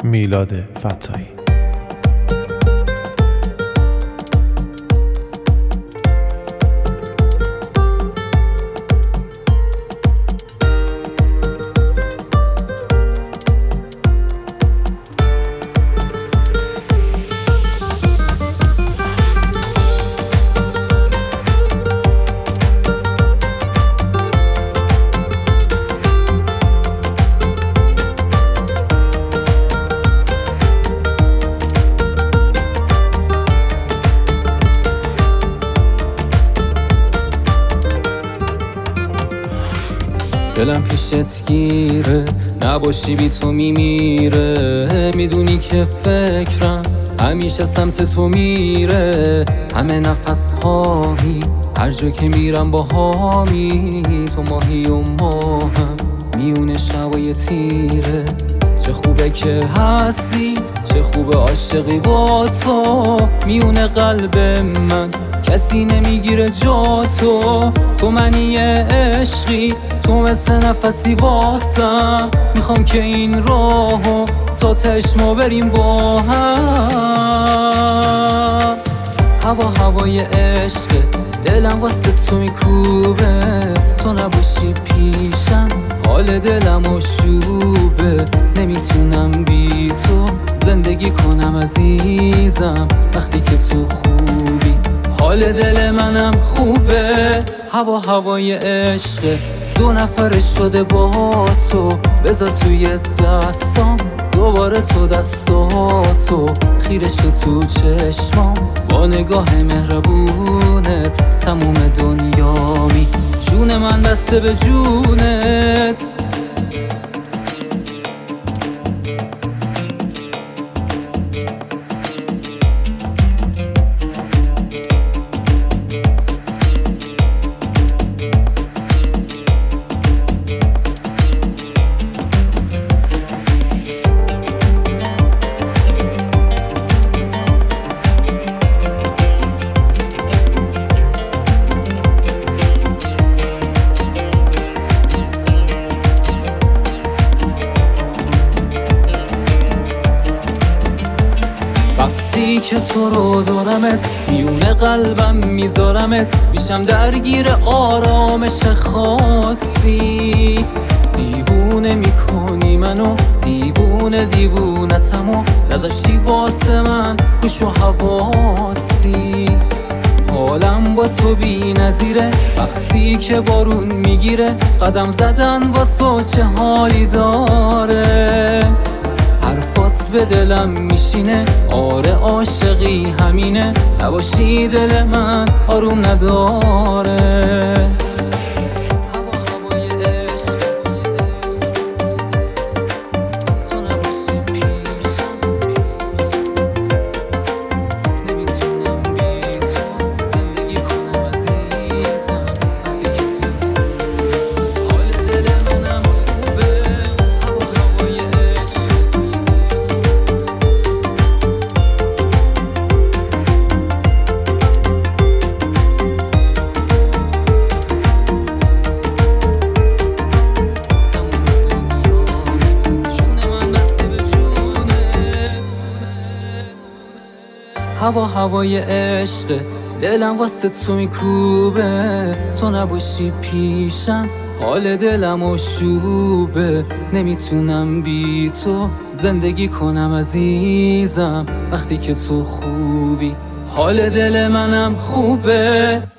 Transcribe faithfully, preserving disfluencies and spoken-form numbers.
میلاد فتایی. دلم پیشت گیره، نباشی بی تو میمیره. میدونی که فکرم همیشه سمت تو میره. همه نفس هامی، هر جا که میرم با هامی. تو ماهی و ماهم میونه شبای تیره. چه خوبه که هستی، چه خوبه عاشقی با تو. میونه قلب من کسی نمیگیره جا تو. تو منی عشقی، تو مثل نفسی واسم. میخوام که این راهو تا تهش ما بریم با هم. هوا هوای عشق، دلم واسه تو میکوبه. تو نباشی پیشم، حال دلم آشوبه. نمیتونم بی تو زندگی کنم عزیزم. وقتی که تو خوبی حال دل منم خوبه. هوا هوای عشق، دو نفر شده با تو. بذار توی دستام دوباره تو دستاتو. خیره شد تو چشمام با نگاه مهربونت. تموم دنیامی، جون من بسته به جونت. وقتی که تو رو دارمت، میونه قلبم میذارمت. میشم درگیر آرامش خاصی. دیوونه میکنی منو، دیوونه دیوونتمو. نذاشتی واسه من هوش و حواسی. حالم با تو بی نظیره، وقتی که بارون میگیره. قدم زدن با تو چه حالی داره. حرفات به دلم میشینه، آره عاشقی همینه. نباشی دل من آروم نداره. هوا هوای عشق، تو نباشی پیشم. نمیتونم بی تو زندگی کنم عزیزم. وقتی که تو خوبی حال دل منم خوبه. هوا هوای عشق، هوا هوای عشق، دلم واسه تو میکوبه. تو نباشی پیشم، حال دلم آشوبه. نمیتونم بی تو زندگی کنم عزیزم. وقتی که تو خوبی حال دل منم خوبه.